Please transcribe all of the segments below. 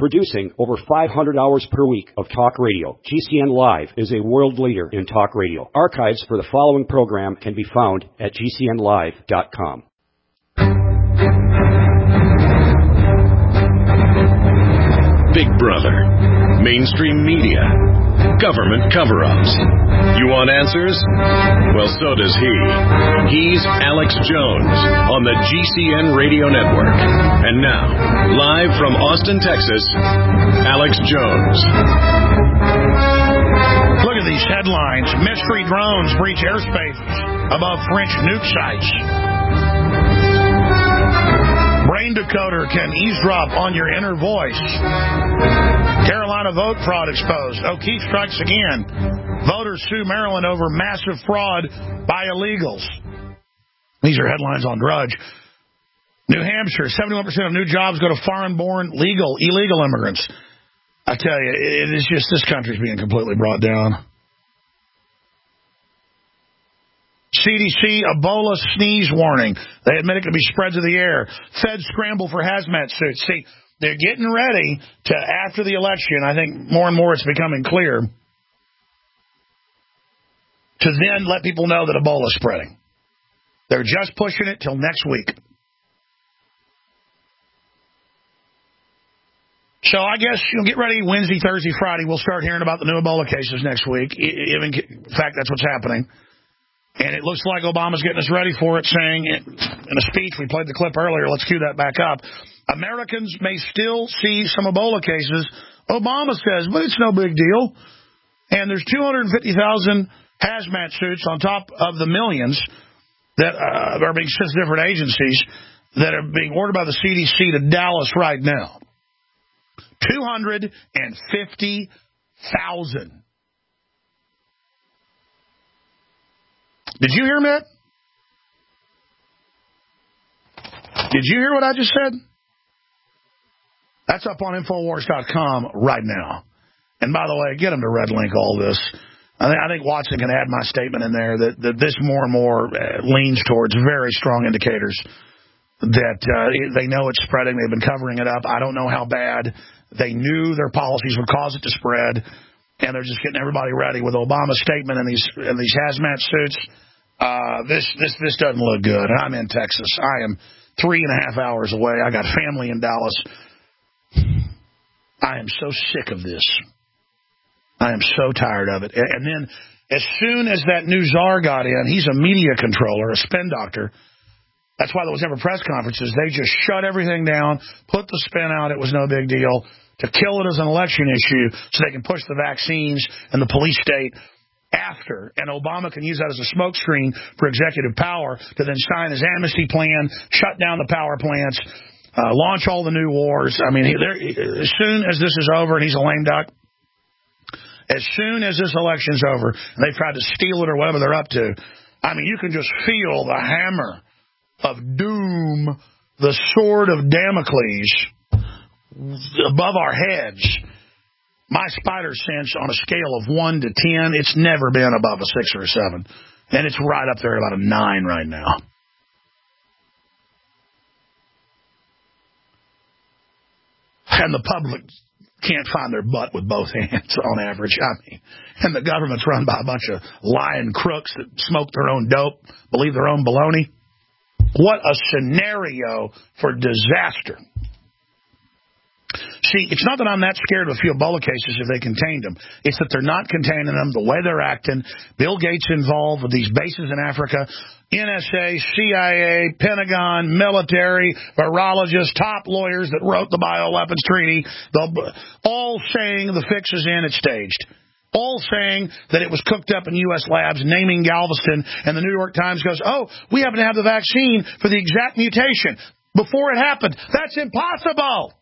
Producing over 500 hours per week of talk radio, GCN Live is a world leader in talk radio. Archives for the following program can be found at GCNlive.com. Big Brother, mainstream media, government cover-ups. You want answers? Well, so does he. He's Alex Jones on the GCN Radio Network. And now, live from Austin, Texas, Alex Jones. Look at these headlines. Mystery drones breach airspace above French nuke sites. Brain decoder can eavesdrop on your inner voice. Carolina vote fraud exposed. O'Keefe strikes again. Voters sue Maryland over massive fraud by illegals. These are headlines on Drudge. New Hampshire, 71% of new jobs go to foreign-born, illegal immigrants. I tell you, it is just this country's being completely brought down. CDC Ebola sneeze warning. They admit it could be spread to the air. Feds scramble for hazmat suits. See, they're getting ready to, after the election, I think more and more it's becoming clear, to then let people know that Ebola is spreading. They're just pushing it till next week. So I guess you'll get ready Wednesday, Thursday, Friday. We'll start hearing about the new Ebola cases next week. In fact, that's what's happening. And it looks like Obama's getting us ready for it, saying in a speech, we played the clip earlier, let's cue that back up, Americans may still see some Ebola cases, Obama says, but it's no big deal. And there's 250,000 hazmat suits on top of the millions that are being sent to different agencies that are being ordered by the CDC to Dallas right now. 250,000. Did you hear that? Did you hear what I just said? That's up on Infowars.com right now. And by the way, get them to red link all this. I think Watson can add my statement in there that this more and more leans towards very strong indicators that they know it's spreading. They've been covering it up. I don't know how bad. They knew their policies would cause it to spread, and they're just getting everybody ready with Obama's statement and these hazmat suits. This doesn't look good. And I'm in Texas. I am 3.5 hours away. I got family in Dallas. I am so sick of this. I am so tired of it. And then as soon as that new czar got in, he's a media controller, a spin doctor. That's why there was never press conferences. They just shut everything down, put the spin out. It was no big deal, to kill it as an election issue so they can push the vaccines and the police state after. And Obama can use that as a smokescreen for executive power to then sign his amnesty plan, shut down the power plants, launch all the new wars. I mean, as soon as this is over, and he's a lame duck, as soon as this election's over, and they've tried to steal it or whatever they're up to, I mean, you can just feel the hammer of doom, the sword of Damocles above our heads. My spider sense on a scale of 1 to 10, it's never been above a 6 or a 7. And it's right up there about a 9 right now. And the public can't find their butt with both hands on average. I mean, and the government's run by a bunch of lying crooks that smoke their own dope, believe their own baloney. What a scenario for disaster. See, it's not that I'm that scared of a few Ebola cases if they contained them. It's that they're not containing them, the way they're acting. Bill Gates involved with these bases in Africa, NSA, CIA, Pentagon, military, virologists, top lawyers that wrote the bioweapons treaty, all saying the fix is in, it's staged. All saying that it was cooked up in U.S. labs, naming Galveston, and the New York Times goes, oh, we happen to have the vaccine for the exact mutation before it happened. That's impossible.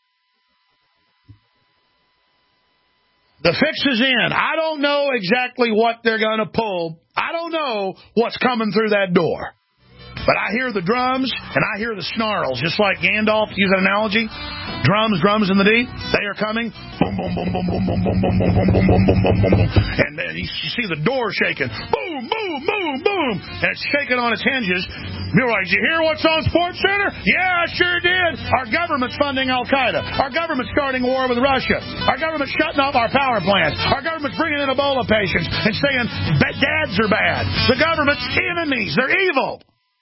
The fix is in. I don't know exactly what they're going to pull. I don't know what's coming through that door. But I hear the drums, and I hear the snarls, just like Gandalf, to use that analogy. Drums in the deep. They are coming. Boom, boom, boom, boom, boom, boom, boom, boom, boom, boom, boom, boom, boom, boom, boom, boom. And you see the door shaking. Boom, boom, boom, boom. And it's shaking on its hinges. You're like, did you hear what's on Sports Center? Yeah, I sure did. Our government's funding Al-Qaeda. Our government's starting war with Russia. Our government's shutting off our power plants. Our government's bringing in Ebola patients and saying dads are bad. The government's enemies. They're evil.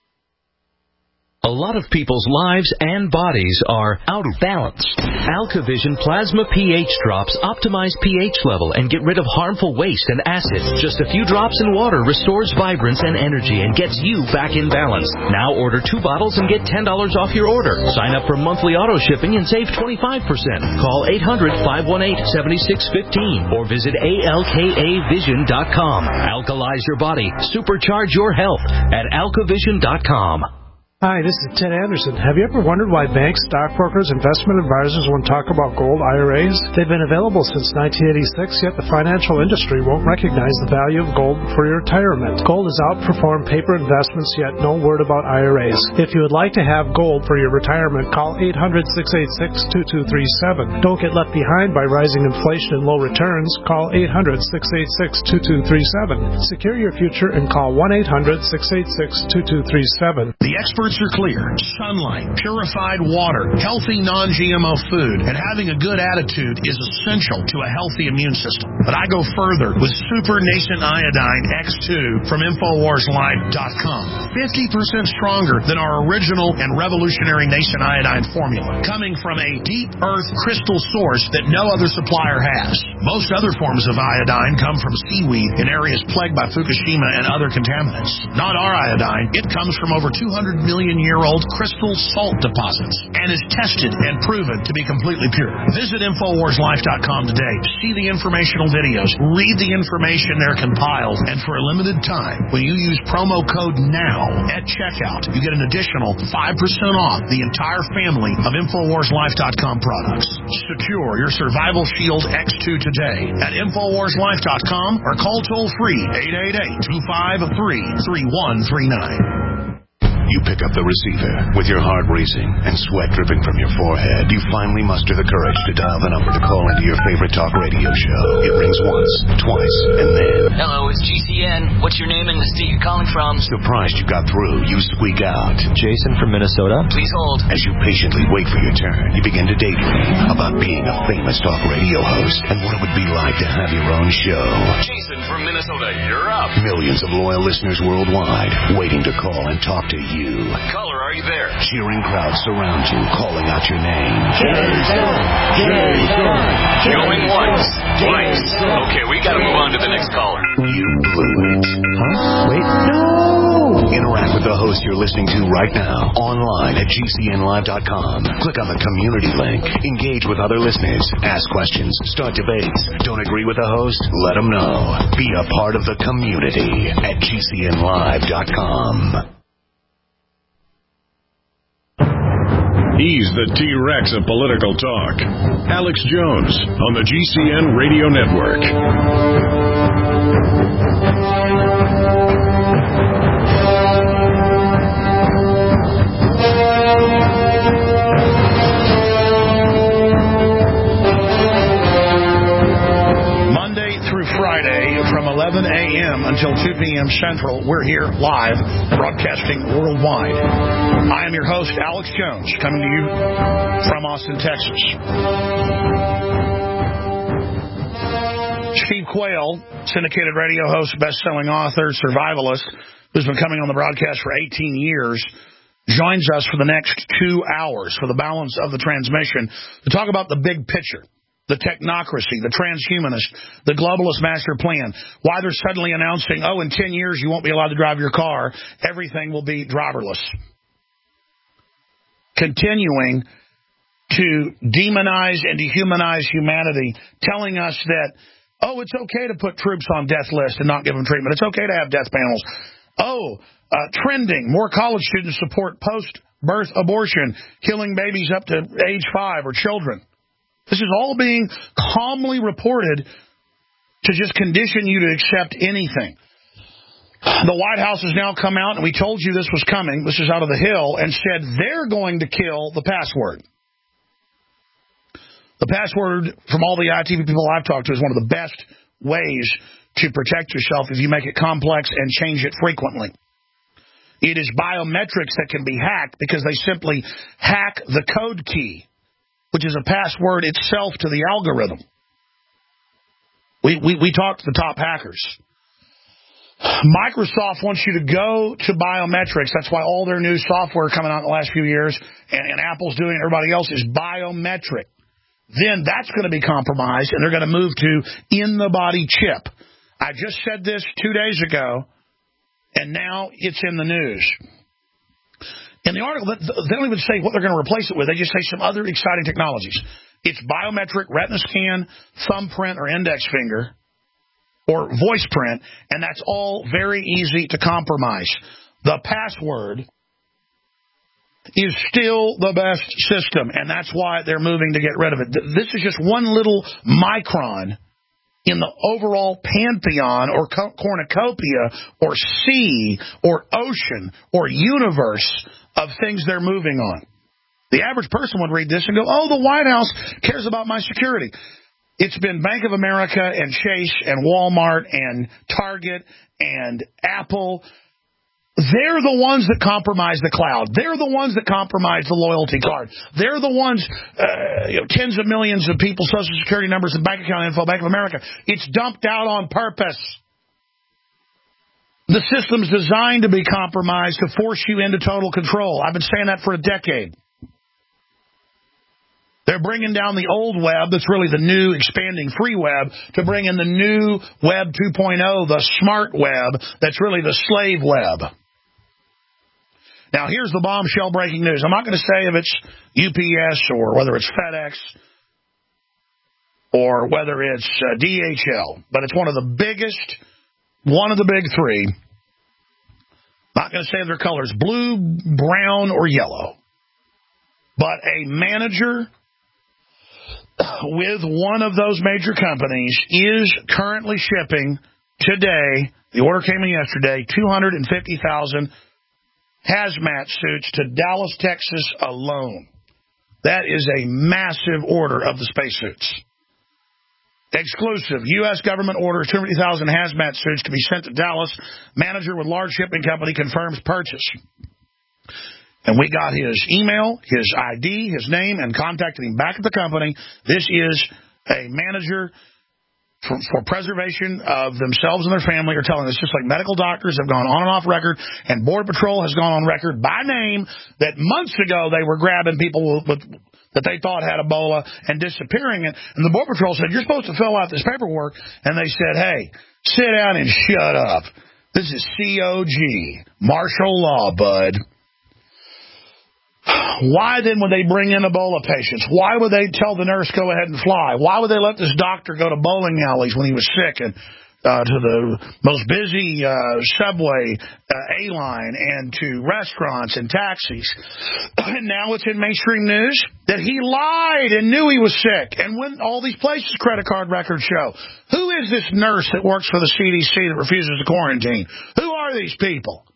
A lot of people's lives and bodies are out of balance. AlkaVision Plasma pH drops optimize pH level and get rid of harmful waste and acid. Just a few drops in water restores vibrance and energy and gets you back in balance. Now order 2 bottles and get $10 off your order. Sign up for monthly auto shipping and save 25%. Call 800-518-7615 or visit alkavision.com. Alkalize your body. Supercharge your health at alkavision.com. Hi, this is Ted Anderson. Have you ever wondered why banks, stockbrokers, investment advisors won't talk about gold IRAs? They've been available since 1986, yet the financial industry won't recognize the value of gold for your retirement. Gold has outperformed paper investments, yet no word about IRAs. If you would like to have gold for your retirement, call 800-686-2237. Don't get left behind by rising inflation and low returns. Call 800-686-2237. Secure your future and call 1-800-686-2237. The experts are clear. Sunlight, purified water, healthy non-GMO food, and having a good attitude is essential to a healthy immune system. But I go further with Super Nascent Iodine X2 from InfoWarsLife.com. 50% stronger than our original and revolutionary Nascent Iodine formula, coming from a deep earth crystal source that no other supplier has. Most other forms of iodine come from seaweed in areas plagued by Fukushima and other contaminants. Not our iodine. It comes from over 200 million-year-old crystal salt deposits and is tested and proven to be completely pure. Visit InfoWarsLife.com today to see the informational videos, read the information they're compiled, and for a limited time, when you use promo code NOW at checkout, you get an additional 5% off the entire family of InfoWarsLife.com products. Secure your Survival Shield X2 today at InfoWarsLife.com or call toll-free 888-253-3139. You pick up the receiver with your heart racing and sweat dripping from your forehead. You finally muster the courage to dial the number to call into your favorite talk radio show. It rings once, twice, and then... Hello, it's GCN. What's your name and the state you're calling from? Surprised you got through, you squeak out. Jason from Minnesota. Please hold. As you patiently wait for your turn, you begin to daydream about being a famous talk radio host and what it would be like to have your own show. Jason from Minnesota, you're up. Millions of loyal listeners worldwide waiting to call and talk to you. Caller, are you there? Cheering crowds surround you, calling out your name. Jason! Going once, twice. Okay, we gotta move on to the next caller. You blew it. Huh? Wait, no! Interact with the host you're listening to right now, online at GCNlive.com. Click on the community link. Engage with other listeners. Ask questions. Start debates. Don't agree with the host? Let them know. Be a part of the community at GCNlive.com. He's the T-Rex of political talk. Alex Jones on the GCN Radio Network. Monday through Friday from 11 a.m. until 2 p.m. Central, we're here live, broadcasting worldwide. I am your host, Alex Jones, coming to you from Austin, Texas. Steve Quayle, syndicated radio host, best-selling author, survivalist, who's been coming on the broadcast for 18 years, joins us for the next 2 hours for the balance of the transmission to talk about the big picture, the technocracy, the transhumanist, the globalist master plan, why they're suddenly announcing, in 10 years you won't be allowed to drive your car, everything will be driverless. Continuing to demonize and dehumanize humanity, telling us that, it's okay to put troops on death list and not give them treatment. It's okay to have death panels. Trending, more college students support post-birth abortion, killing babies up to age 5 or children. This is all being calmly reported to just condition you to accept anything. The White House has now come out, and we told you this was coming, this is out of the Hill, and said they're going to kill the password. The password, from all the IT people I've talked to, is one of the best ways to protect yourself if you make it complex and change it frequently. It is biometrics that can be hacked because they simply hack the code key, which is a password itself to the algorithm. We talked to the top hackers. Microsoft wants you to go to biometrics. That's why all their new software coming out in the last few years, and Apple's doing it, everybody else, is biometric. Then that's going to be compromised, and they're going to move to in-the-body chip. I just said this 2 days ago, and now it's in the news. In the article, they don't even say what they're going to replace it with. They just say some other exciting technologies. It's biometric, retina scan, thumbprint or index finger, or voice print, and that's all very easy to compromise. The password is still the best system, and that's why they're moving to get rid of it. This is just one little micron in the overall pantheon or cornucopia or sea or ocean or universe of things they're moving on. The average person would read this and go, oh, the White House cares about my security. It's been Bank of America and Chase and Walmart and Target and Apple. They're the ones that compromise the cloud. They're the ones that compromise the loyalty card. They're the ones, tens of millions of people's Social Security numbers and bank account info, Bank of America. It's dumped out on purpose. The system's designed to be compromised to force you into total control. I've been saying that for a decade. They're bringing down the old web, that's really the new expanding free web, to bring in the new Web 2.0, the smart web, that's really the slave web. Now, here's the bombshell breaking news. I'm not going to say if it's UPS or whether it's FedEx or whether it's DHL, but it's one of the biggest, one of the big three. Not going to say their colors, blue, brown, or yellow. But a manager with one of those major companies is currently shipping today, the order came in yesterday, 250,000 hazmat suits to Dallas, Texas alone. That is a massive order of the spacesuits. Exclusive. U.S. government orders 250,000 hazmat suits to be sent to Dallas. Manager with large shipping company confirms purchase. And we got his email, his ID, his name, and contacted him back at the company. This is a manager for preservation of themselves and their family are telling us, just like medical doctors have gone on and off record, and Border Patrol has gone on record by name that months ago they were grabbing people that they thought had Ebola and disappearing it. And the Border Patrol said, you're supposed to fill out this paperwork. And they said, hey, sit down and shut up. This is COG, martial law, bud. Why then would they bring in Ebola patients? Why would they tell the nurse go ahead and fly? Why would they let this doctor go to bowling alleys when he was sick and to the most busy subway A-line and to restaurants and taxis? And now it's in mainstream news that he lied and knew he was sick. And when all these places credit card records show, who is this nurse that works for the CDC that refuses to quarantine? Who are these people?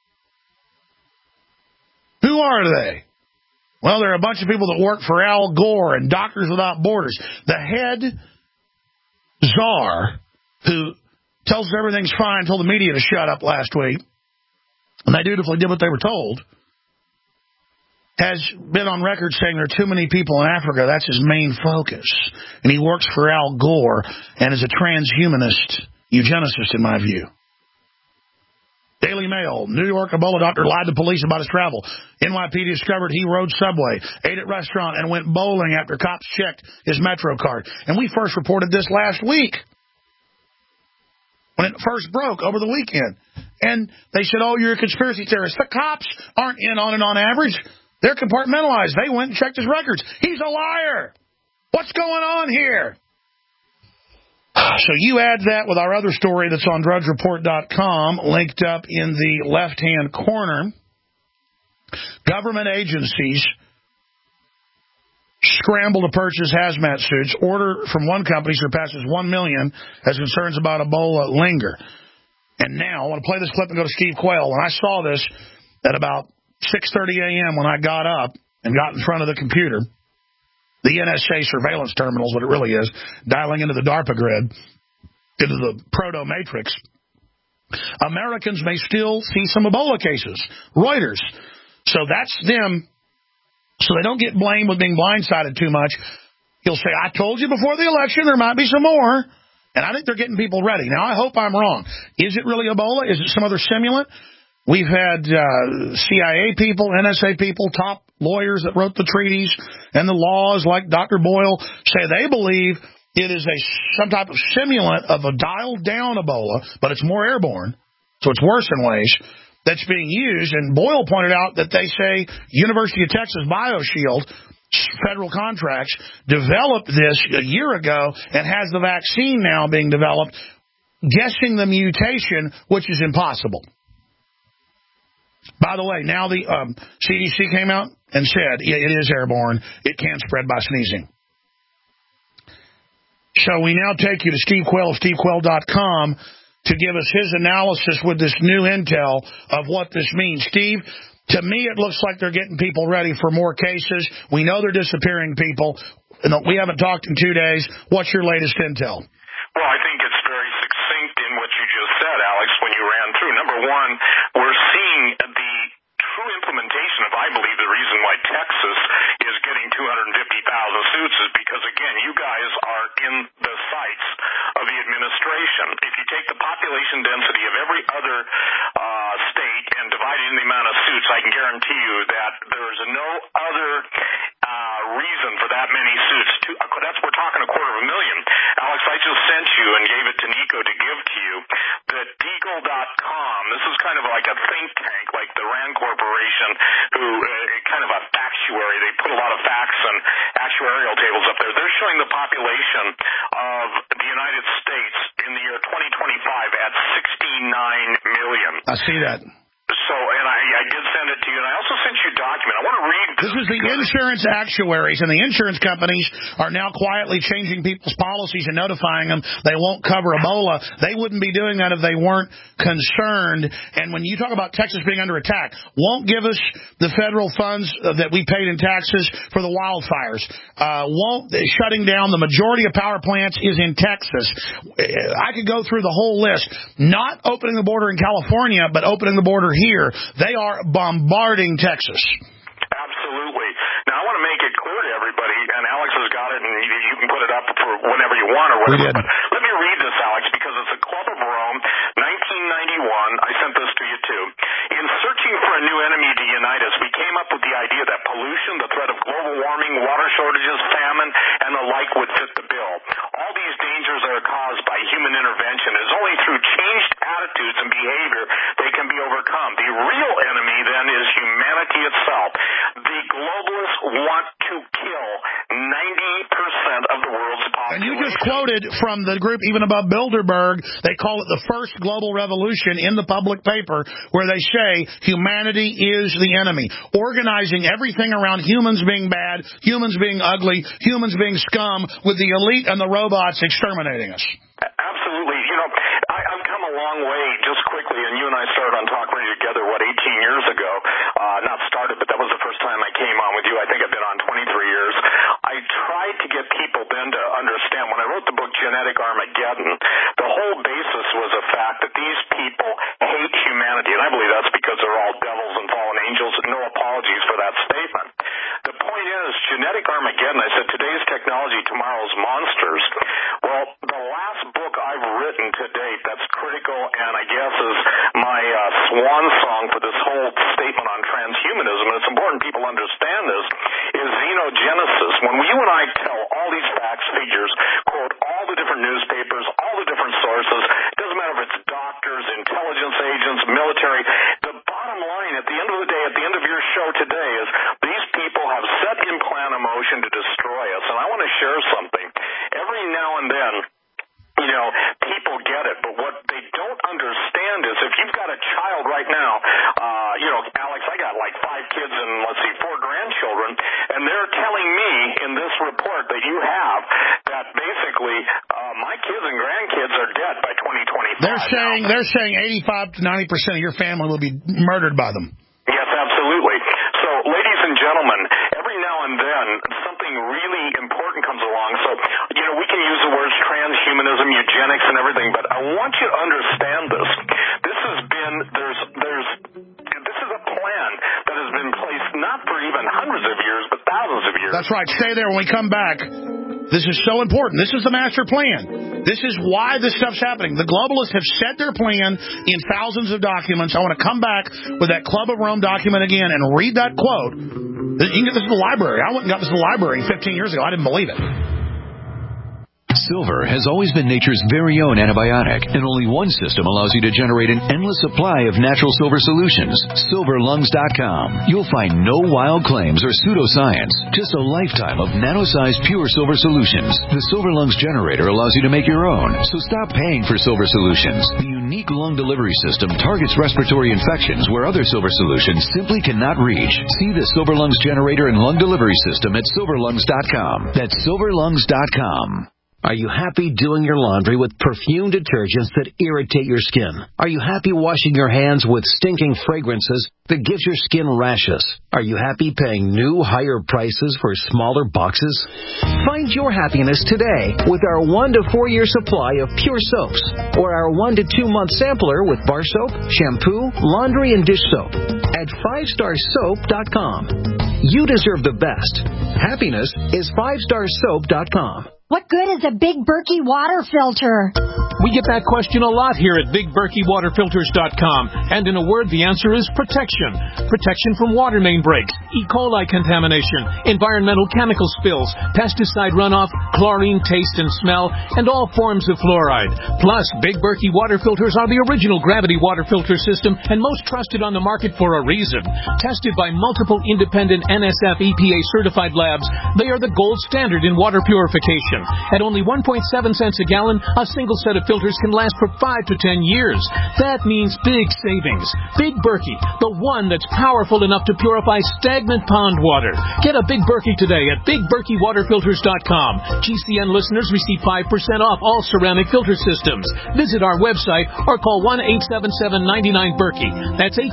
Who are they? Well, they're a bunch of people that work for Al Gore and Doctors Without Borders. The head czar who tells us everything's fine, told the media to shut up last week, and they dutifully did what they were told, has been on record saying there are too many people in Africa. That's his main focus. And he works for Al Gore and is a transhumanist eugenicist, in my view. Daily Mail, New York Ebola doctor lied to police about his travel. NYPD discovered he rode subway, ate at restaurant, and went bowling after cops checked his Metro card. And we first reported this last week when it first broke over the weekend. And they said, oh, you're a conspiracy theorist. The cops aren't in on it on average. They're compartmentalized. They went and checked his records. He's a liar. What's going on here? So you add that with our other story that's on DrudgeReport.com, linked up in the left-hand corner. Government agencies scramble to purchase hazmat suits. Order from one company surpasses 1 million as concerns about Ebola linger. And now, I want to play this clip and go to Steve Quayle. When I saw this at about 6:30 a.m. when I got up and got in front of the computer, the NSA surveillance terminal is what it really is, dialing into the DARPA grid, into the proto-matrix. Americans may still see some Ebola cases. Reuters. So that's them. So they don't get blamed with being blindsided too much. He'll say, I told you before the election there might be some more. And I think they're getting people ready. Now, I hope I'm wrong. Is it really Ebola? Is it some other stimulant? We've had CIA people, NSA people, top lawyers that wrote the treaties and the laws like Dr. Boyle say they believe it is some type of stimulant of a dialed-down Ebola, but it's more airborne, so it's worse in ways, that's being used. And Boyle pointed out that they say University of Texas BioShield, federal contracts, developed this a year ago and has the vaccine now being developed, guessing the mutation, which is impossible. By the way, now the CDC came out and said it is airborne. It can spread by sneezing. So we now take you to Steve Quayle of SteveQuayle.com to give us his analysis with this new intel of what this means. Steve, to me it looks like they're getting people ready for more cases. We know they're disappearing people. We haven't talked in 2 days. What's your latest intel? Well, I think it's very succinct in what you just said, Alex, when you ran through. Number one, we're seeing the true implementation of, I believe, the reason why Texas is getting 250,000 suits is because, again, you guys are in the sights of the administration. If you take the population density of every other state and divide it in the amount of suits, I can guarantee you that there's no other reason for that many suits. We're talking 250,000. Alex, I just sent you and gave it to Nico to give to you the Deagle.com. This is kind of like a think tank, like the RAND Corporation, who kind of a factuary. They put a lot of facts and actuarial tables up there. They're showing the population of the United States in the year 2025 at 69 million. I see that. So, and I did send it to you, and I also sent you a document. I want to read this. This is the insurance actuaries, and the insurance companies are now quietly changing people's policies and notifying them they won't cover Ebola. They wouldn't be doing that if they weren't concerned. And when you talk about Texas being under attack, won't give us the federal funds that we paid in taxes for the wildfires. Shutting down the majority of power plants is in Texas. I could go through the whole list. Not opening the border in California, but opening the border here. They are bombarding Texas. Absolutely. Now, I want to make it clear to everybody, and Alex has got it, and you can put it up for whenever you want or whatever. But let me read this, Alex, because it's a Club of Rome, 1991. I sent this to you, too. In searching for a new enemy to unite us, we came up with the idea that pollution, the threat of global warming, water shortages, famine, and the like would fit the bill. All these dangers are caused by human intervention. It's only through changed attitudes and behavior they can be overcome. The real enemy, then, is humanity itself. The globalists want to kill 90% of the world's population. And you just quoted from the group even above Bilderberg, they call it the first global revolution in the public paper, where they say humanity is the enemy. Organizing everything around humans being bad, humans being ugly, humans being scum, with the elite and the robots exterminating us. Absolutely. You know, I've come a long way, just quickly, and you and I started on Talk Radio together, 18 years ago? Not started, but that was the first time I came on with you. I think I've been on 23 years. I tried to get people then to understand, when I wrote the book Genetic Armageddon, the whole basis was the fact that these people hate humanity, and I believe that's because they're all devils and fallen angels. No apologies for that statement. The point is, Genetic Armageddon, I said, today's technology, tomorrow's monsters. Well, the last book I've written to date that's critical and I guess is my swan song for this whole statement on transhumanism, and it's important people understand this, is Xenogenesis. When you and I tell all these facts, figures, quote all the different newspapers, all the different sources, it doesn't matter if it's doctors, intelligence agents, military, the bottom line at the end of the day, at the end of your show today, is these people have set in plan a motion to destroy us. And I want to share something. Every now and then, people get it, but what they don't understand is if you've got a child right now, Alex, I got like 5 kids and 4 grandchildren, and they're telling me in this report that you have that basically my kids and grandkids are dead by 2025. They're saying 85 to 90% of your family will be murdered by them. Yes, absolutely. So, ladies and gentlemen, every now and then something really important comes along. So, we can use the words transhumanism, eugenics, and everything, but I want you to understand this. right. Stay there. When we come back, this is so important. This is the master plan. This is why this stuff's happening. The globalists have set their plan in thousands of documents. I want to come back with that Club of Rome document again and read that quote. You can get this in the library. I went and got this in the library 15 years ago. I didn't believe it. Silver has always been nature's very own antibiotic, and only one system allows you to generate an endless supply of natural silver solutions. SilverLungs.com. You'll find no wild claims or pseudoscience, just a lifetime of nano-sized pure silver solutions. The Silver Lungs generator allows you to make your own, so stop paying for silver solutions. The unique lung delivery system targets respiratory infections where other silver solutions simply cannot reach. See the Silver Lungs generator and lung delivery system at SilverLungs.com. That's SilverLungs.com. Are you happy doing your laundry with perfume detergents that irritate your skin? Are you happy washing your hands with stinking fragrances that gives your skin rashes? Are you happy paying new, higher prices for smaller boxes? Find your happiness today with our 1 to 4 year supply of pure soaps, or our 1 to 2 month sampler with bar soap, shampoo, laundry, and dish soap at 5starsoap.com. You deserve the best. Happiness is 5starsoap.com. What good is a Big Berkey water filter? We get that question a lot here at BigBerkeyWaterFilters.com. And in a word, the answer is protection. Protection from water main breaks, E. coli contamination, environmental chemical spills, pesticide runoff, chlorine taste and smell, and all forms of fluoride. Plus, Big Berkey water filters are the original gravity water filter system and most trusted on the market for a reason. Tested by multiple independent NSF EPA certified labs, they are the gold standard in water purification. At only 1.7 cents a gallon, a single set of filters can last for 5 to 10 years. That means big savings. Big Berkey, the one that's powerful enough to purify stagnant pond water. Get a Big Berkey today at BigBerkeyWaterFilters.com. GCN listeners receive 5% off all ceramic filter systems. Visit our website or call 1-877-99-BERKEY. That's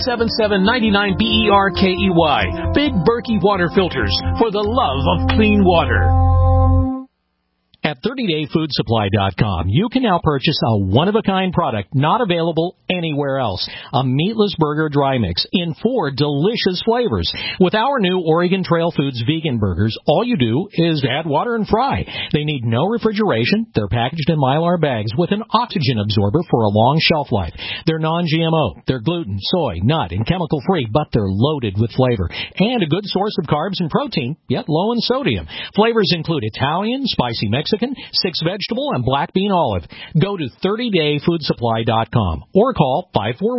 877-99-BERKEY. Big Berkey Water Filters, for the love of clean water. At 30dayfoodsupply.com, you can now purchase a one-of-a-kind product not available anywhere else. A meatless burger dry mix in 4 delicious flavors. With our new Oregon Trail Foods vegan burgers, all you do is add water and fry. They need no refrigeration. They're packaged in Mylar bags with an oxygen absorber for a long shelf life. They're non-GMO. They're gluten, soy, nut, and chemical-free, but they're loaded with flavor. And a good source of carbs and protein, yet low in sodium. Flavors include Italian, spicy Mexican, 6 vegetable, and black bean olive. Go to 30dayfoodsupply.com or call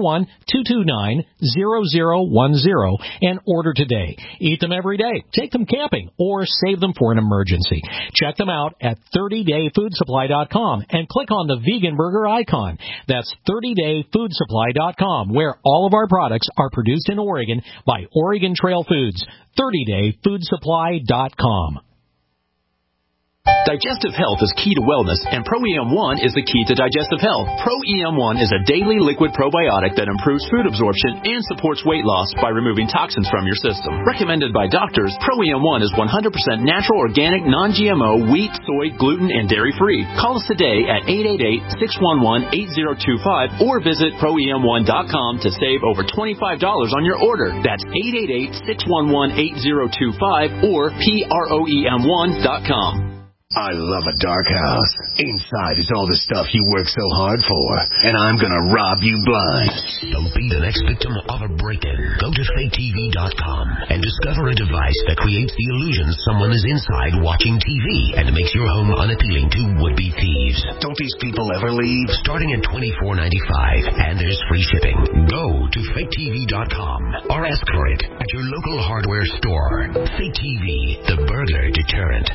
541-229-0010 and order today. Eat them every day, take them camping, or save them for an emergency. Check them out at 30dayfoodsupply.com and click on the vegan burger icon. That's 30dayfoodsupply.com, where all of our products are produced in Oregon by Oregon Trail Foods. 30dayfoodsupply.com. Digestive health is key to wellness, and Pro-EM1 is the key to digestive health. Pro-EM1 is a daily liquid probiotic that improves food absorption and supports weight loss by removing toxins from your system. Recommended by doctors, Pro-EM1 is 100% natural, organic, non-GMO, wheat, soy, gluten, and dairy-free. Call us today at 888-611-8025 or visit ProEM1.com to save over $25 on your order. That's 888-611-8025 or PROEM1.com. I love a dark house. Inside is all the stuff you work so hard for, and I'm gonna rob you blind. Don't be the next victim of a break-in. Go to FakeTV.com and discover a device that creates the illusion someone is inside watching TV and makes your home unappealing to would-be thieves. Don't these people ever leave? Starting at $24.95, and there's free shipping. Go to FakeTV.com or ask for it at your local hardware store. Fake TV, the burglar deterrent.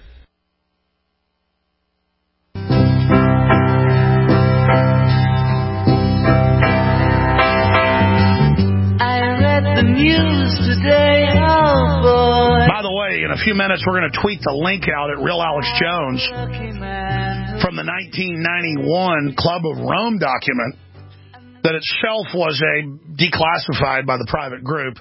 The news today, oh boy. By the way, in a few minutes, we're going to tweet the link out at Real Alex Jones from the 1991 Club of Rome document that itself was declassified by the private group.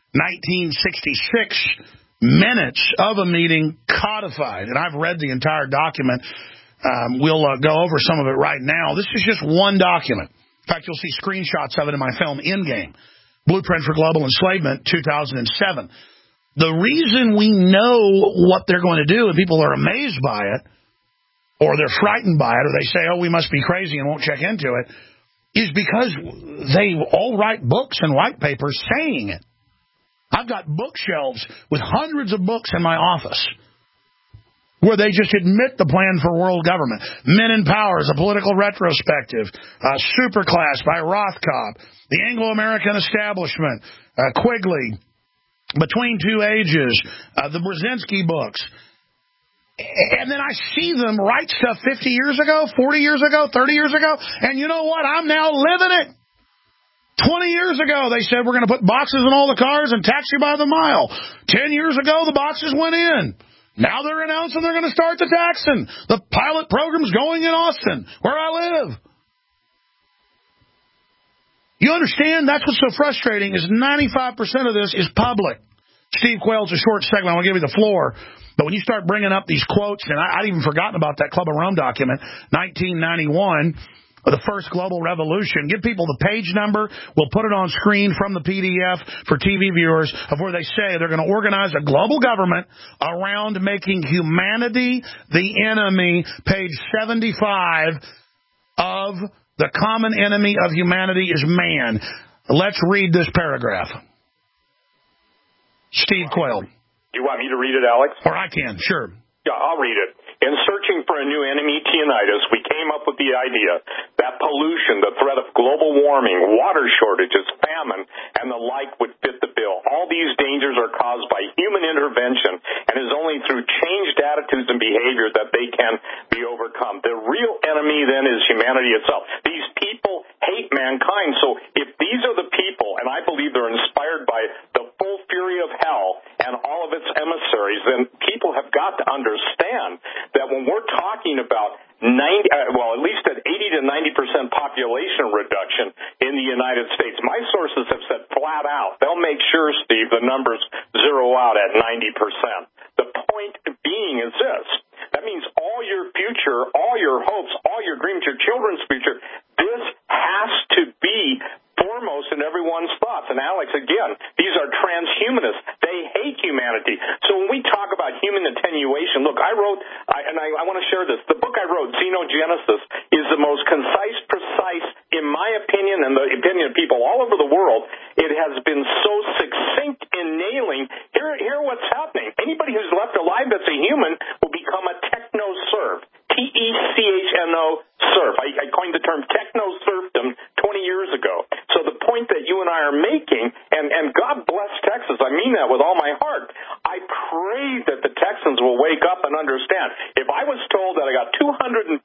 1966 minutes of a meeting codified, and I've read the entire document. We'll go over some of it right now. This is just one document. In fact, you'll see screenshots of it in my film, Endgame. Blueprint for Global Enslavement, 2007. The reason we know what they're going to do and people are amazed by it, or they're frightened by it, or they say, oh, we must be crazy and won't check into it, is because they all write books and white papers saying it. I've got bookshelves with hundreds of books in my office where they just admit the plan for world government. Men in Power is a political retrospective. Superclass by Rothkopf. The Anglo-American Establishment. Quigley. Between Two Ages. The Brzezinski books. And then I see them write stuff 50 years ago, 40 years ago, 30 years ago. And you know what? I'm now living it. 20 years ago, they said we're going to put boxes in all the cars and tax you by the mile. 10 years ago, the boxes went in. Now they're announcing they're going to start the taxing. The pilot program's going in Austin, where I live. You understand? That's what's so frustrating is 95% of this is public. Steve Quayle's a short segment. I want to give you the floor. But when you start bringing up these quotes, and I'd even forgotten about that Club of Rome document, 1991, the first global revolution. Give people the page number. We'll put it on screen from the PDF for TV viewers of where they say they're going to organize a global government around making humanity the enemy. Page 75 of The Common Enemy of Humanity is Man. Let's read this paragraph. Steve Quayle. Do you want me to read it, Alex? Or I can, sure. Yeah, I'll read it. In searching for a new enemy to unite us, we came up with the idea that pollution, the threat of global warming, water shortages, famine, and the like would fit the bill. All these dangers are caused by human intervention, and it is only through changed attitudes and behavior that they can be overcome. The real enemy, then, is humanity itself. These people hate mankind, so if these are the people, and I believe they're inspired by the full fury of hell and all of its emissaries, then people have got to understand that when we're talking about at least an 80 to 90% population reduction in the United States, my sources have said flat out, they'll make sure, Steve, the numbers zero out at 90%. The point being is this. That means all your future, all your hopes, all your dreams, your children's future, this has to be foremost in everyone's thoughts. And Alex, again, these are transhumanists. They hate humanity. So when we talk about human attenuation, look, I want to share this. The book I wrote, Xenogenesis, is the most concise, precise, in my opinion, and the opinion of people all over the world. It has been so succinct in nailing, here what's happening. Anybody who's left alive that's a human will become a techno-serf. Techno serf. I coined the term techno-serfdom 20 years ago. So the point that you and I are making, and God bless Texas, I mean that with all my heart. I pray that the Texans will wake up and understand. If I was told that I got 250,000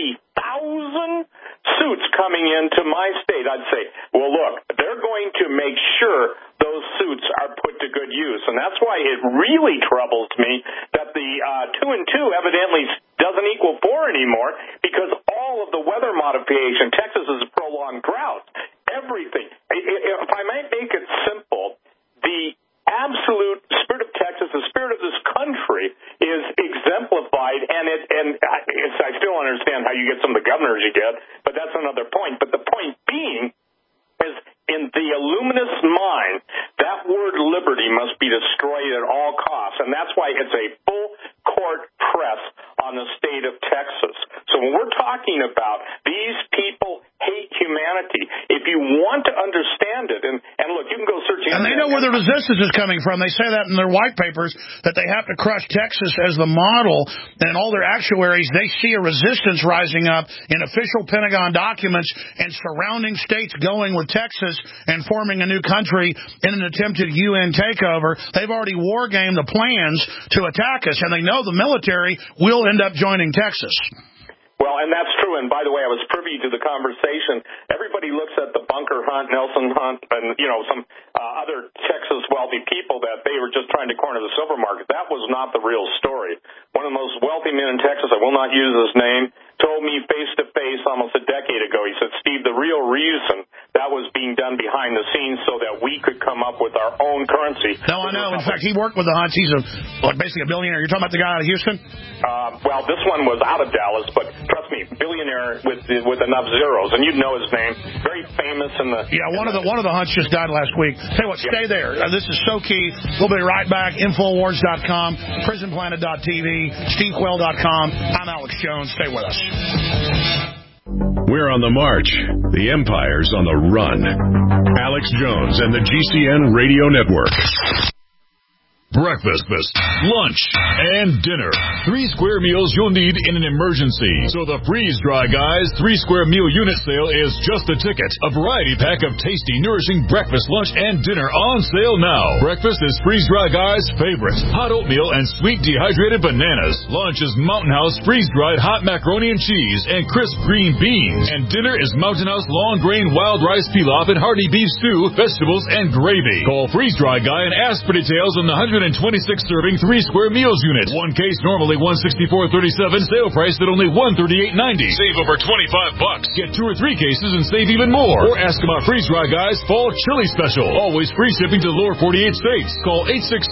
suits coming into my state, I'd say, well, look, they're going to make sure those suits are put to good use. And that's why it really troubles me that the 2 and 2 evidently doesn't equal 4 anymore, because all of the weather modification, Texas is a prolonged drought, everything. If I might make it simple, the absolute spirit of Texas, the spirit of this country, is exemplified, and I still understand how you get some of the governors you get, but that's another point. But the point being is, in the Illuminist mind, that word liberty must be destroyed at all costs, and that's why it's a full court press on the state of Texas. So when we're talking about these people hate humanity, if you want to understand it, and look, you can go search. And they know where the resistance is coming from. They say that in their white papers, that they have to crush Texas as the model, and all their actuaries, they see a resistance rising up in official Pentagon documents and surrounding states going with Texas and forming a new country in an attempted UN takeover. They've already war-gamed the plans to attack us, and they know the military will end up joining Texas. Well, and that's true. And by the way, I was privy to the conversation. Everybody looks at the Bunker Hunt, Nelson Hunt, and, some other Texas wealthy people that they were just trying to corner the silver market. That was not the real story. One of the most wealthy men in Texas, I will not use his name, told me face-to-face almost a decade ago, he said, Steve, the real reason that was being done behind the scenes so that we could come up with our own currency. No, I know. In fact, he worked with the Hunts. He's basically a billionaire. You're talking about the guy out of Houston? Well, this one was out of Dallas, but trust trust me, billionaire with enough zeros, and you'd know his name. Very famous in the... Yeah, one of the hunts just died last week. Tell you what, stay there. This is so key. We'll be right back. Infowars.com, prisonplanet.tv, stevequail.com. I'm Alex Jones. Stay with us. We're on the march. The empire's on the run. Alex Jones and the GCN Radio Network. Breakfast, lunch, and dinner. 3 square meals you'll need in an emergency. So the Freeze Dry Guys 3 square meal unit sale is just a ticket. A variety pack of tasty, nourishing breakfast, lunch, and dinner on sale now. Breakfast is Freeze Dry Guys' favorite. Hot oatmeal and sweet dehydrated bananas. Lunch is Mountain House freeze-dried hot macaroni and cheese and crisp green beans. And dinner is Mountain House long grain wild rice pilaf and hearty beef stew, vegetables, and gravy. Call Freeze Dry Guy and ask for details on the 126 serving 3 square meals unit. One case normally $164.37. Sale price at only $138.90. Save over $25. Get 2 or 3 cases and save even more. Or ask about Freeze Dry Guys Fall Chili Special. Always free shipping to the lower 48 states. Call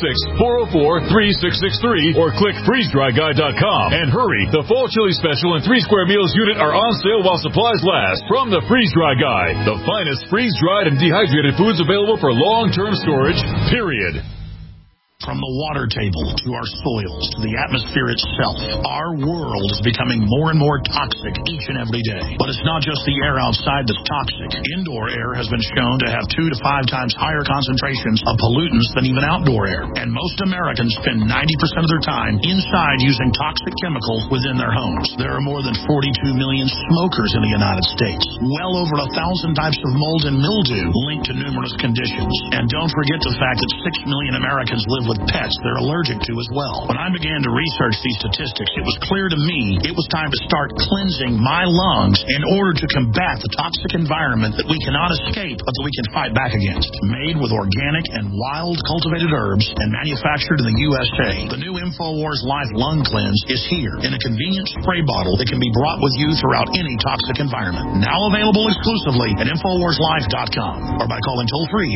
866-404-3663 or click freezedryguy.com. And hurry, the Fall Chili Special and 3 square meals unit are on sale while supplies last. From the Freeze Dry Guy, the finest freeze-dried and dehydrated foods available for long-term storage, period. From the water table to our soils to the atmosphere itself, our world is becoming more and more toxic each and every day. But it's not just the air outside that's toxic. Indoor air has been shown to have 2 to 5 times higher concentrations of pollutants than even outdoor air. And most Americans spend 90% of their time inside using toxic chemicals within their homes. There are more than 42 million smokers in the United States. Well over 1,000 types of mold and mildew linked to numerous conditions. And don't forget the fact that 6 million Americans live with pets they're allergic to as well. When I began to research these statistics, it was clear to me it was time to start cleansing my lungs in order to combat the toxic environment that we cannot escape but that we can fight back against. Made with organic and wild cultivated herbs and manufactured in the USA, the new InfoWars Life Lung Cleanse is here in a convenient spray bottle that can be brought with you throughout any toxic environment. Now available exclusively at InfoWarsLife.com or by calling toll-free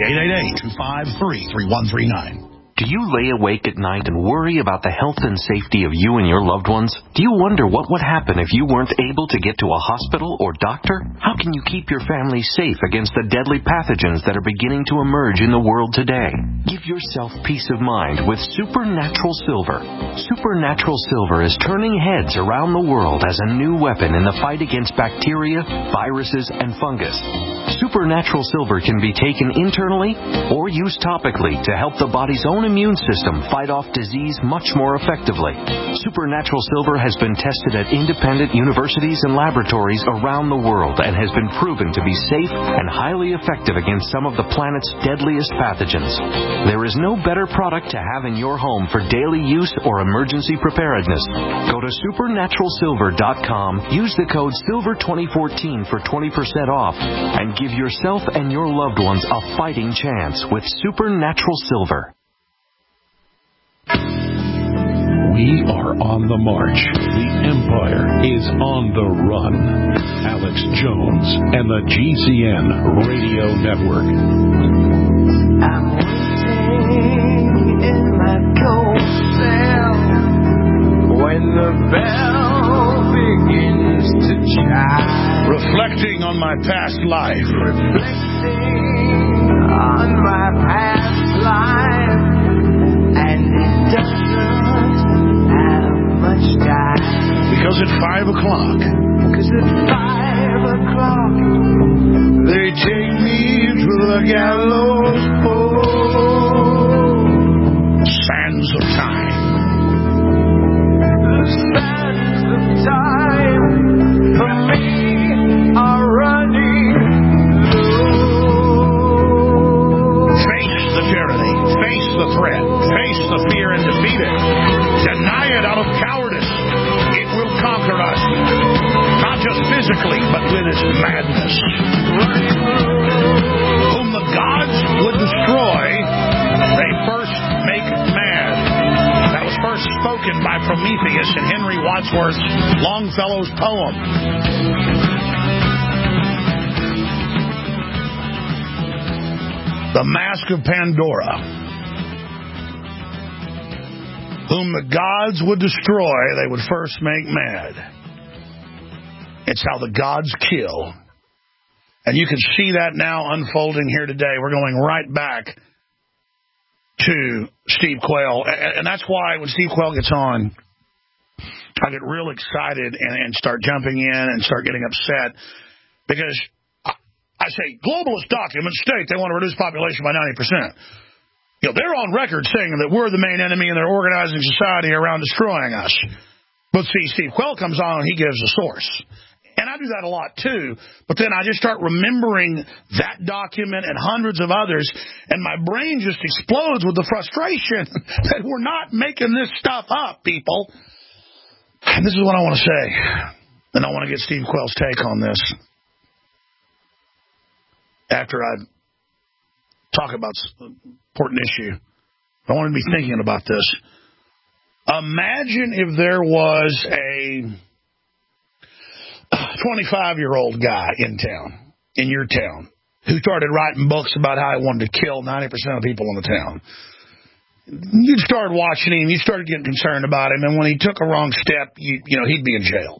888-253-3139. Do you lay awake at night and worry about the health and safety of you and your loved ones? Do you wonder what would happen if you weren't able to get to a hospital or doctor? How can you keep your family safe against the deadly pathogens that are beginning to emerge in the world today? Give yourself peace of mind with Supernatural Silver. Supernatural Silver is turning heads around the world as a new weapon in the fight against bacteria, viruses, and fungus. Supernatural Silver can be taken internally or used topically to help the body's own immune system fight off disease much more effectively. Supernatural Silver has been tested at independent universities and laboratories around the world and has been proven to be safe and highly effective against some of the planet's deadliest pathogens. There is no better product to have in your home for daily use or emergency preparedness. Go to supernaturalsilver.com, use the code SILVER2014 for 20% off, and give yourself and your loved ones a fighting chance with Supernatural Silver. We are on the march. The empire is on the run. Alex Jones and the GCN Radio Network. I'm waiting in my cold cell when the bell begins to chime. Reflecting on my past life. Reflecting on my past life. And it doesn't have much time. Because at 5 o'clock. Because at 5 o'clock they take me to the gallows pole. Sands of time. The sands of time for me are running low. Face the tyranny. Face the threat. Face the fear and defeat it. Deny it out of cowardice. It will conquer us. Not just physically, but with its madness. Whom the gods would destroy, they first make mad. That was first spoken by Prometheus in Henry Wadsworth Longfellow's poem. The Mask of Pandora. Whom the gods would destroy, they would first make mad. It's how the gods kill. And you can see that now unfolding here today. We're going right back to Steve Quayle. And that's why when Steve Quayle gets on, I get real excited and start jumping in and start getting upset. Because I say, globalist documents state they want to reduce population by 90%. You know, they're on record saying that we're the main enemy and they're organizing society around destroying us. But see, Steve Quayle comes on and he gives a source. And I do that a lot, too. But then I just start remembering that document and hundreds of others, and my brain just explodes with the frustration that we're not making this stuff up, people. And this is what I want to say. And I want to get Steve Quayle's take on this after I talk about an important issue. I want to be thinking about this. Imagine if there was a 25-year-old guy in town, in your town, who started writing books about how he wanted to kill 90% of people in the town. You started watching him, you started getting concerned about him, and when he took a wrong step, you know, he'd be in jail.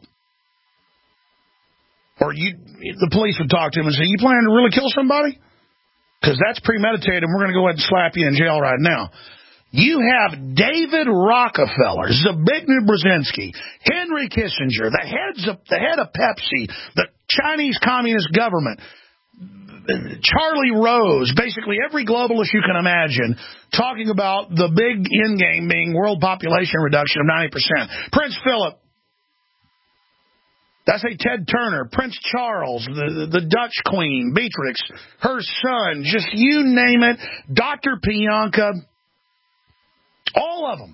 Or the police would talk to him and say, you planning to really kill somebody? Because that's premeditated, and we're going to go ahead and slap you in jail right now. You have David Rockefeller, Zbigniew Brzezinski, Henry Kissinger, the head of Pepsi, the Chinese Communist government, Charlie Rose, basically every globalist you can imagine, talking about the big end game being world population reduction of 90%. Prince Philip, that's Ted Turner, Prince Charles, the Dutch Queen, Beatrix, her son, just you name it, Dr. Pianka, all of them.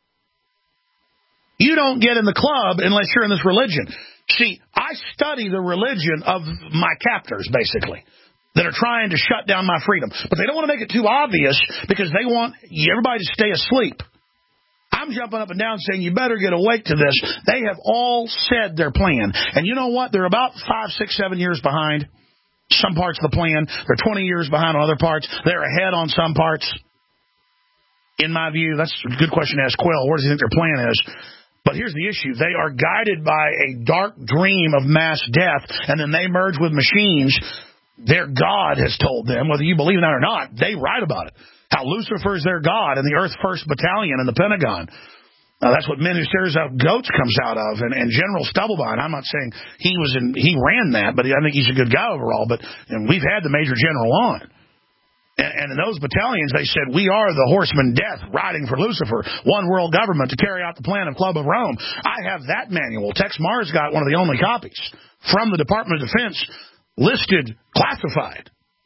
You don't get in the club unless you're in this religion. See, I study the religion of my captors, basically, that are trying to shut down my freedom. But they don't want to make it too obvious because they want everybody to stay asleep. I'm jumping up and down saying, you better get awake to this. They have all said their plan. And you know what? They're about 5, 6, 7 years behind some parts of the plan. They're 20 years behind on other parts. They're ahead on some parts. In my view, that's a good question to ask Quayle. Where does he think their plan is? But here's the issue. They are guided by a dark dream of mass death, and then they merge with machines. Their God has told them, whether you believe that or not, they write about it. How Lucifer is their God and the Earth First Battalion in the Pentagon. That's what Men Who Stares Out Goats comes out of. And General Stubblebine, I'm not saying he ran that, but I think he's a good guy overall. But we've had the Major General on. And in those battalions, they said, we are the horsemen death riding for Lucifer, one world government to carry out the plan of Club of Rome. I have that manual. Tex Mars got one of the only copies from the Department of Defense, listed classified.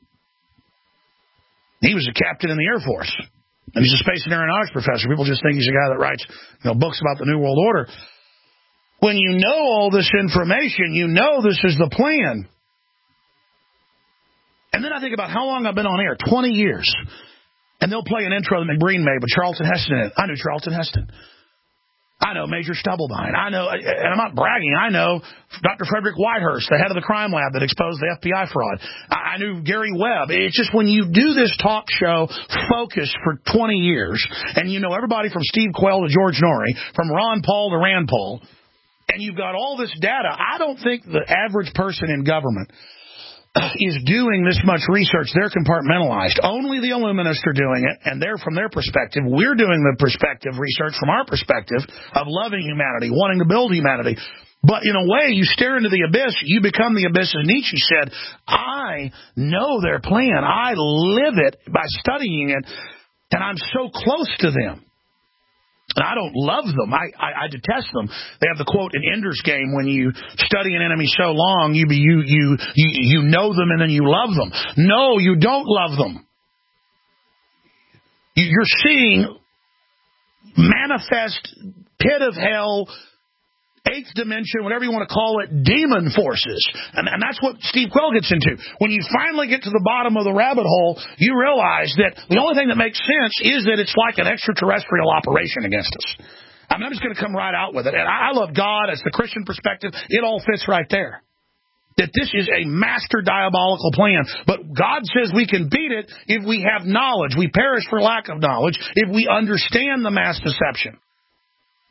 He was a captain in the Air Force, and he's a space and aeronautics professor. People just think he's a guy that writes books about the New World Order. When you know all this information, you know this is the plan. And then I think about how long I've been on air, 20 years. And they'll play an intro that McBreen made with Charlton Heston in it. I knew Charlton Heston. I know Major Stubblebine. I know, and I'm not bragging, I know Dr. Frederick Whitehurst, the head of the crime lab that exposed the FBI fraud. I knew Gary Webb. It's just when you do this talk show focused for 20 years, and you know everybody from Steve Quayle to George Norrie, from Ron Paul to Rand Paul, and you've got all this data, I don't think the average person in government is doing this much research. They're compartmentalized. Only the Illuminists are doing it, and they're from their perspective. We're doing the perspective research from our perspective of loving humanity, wanting to build humanity. But in a way, you stare into the abyss, you become the abyss. As Nietzsche said, I know their plan. I live it by studying it, and I'm so close to them. And I don't love them. I detest them. They have the quote in Ender's Game, when you study an enemy so long, you know them and then you love them. No, you don't love them. You're seeing manifest pit of hell, eighth dimension, whatever you want to call it, demon forces. And that's what Steve Quayle gets into. When you finally get to the bottom of the rabbit hole, you realize that the only thing that makes sense is that it's like an extraterrestrial operation against us. I mean, I'm just going to come right out with it. And I love God. It's the Christian perspective. It all fits right there. That this is a master diabolical plan. But God says we can beat it if we have knowledge. We perish for lack of knowledge if we understand the mass deception.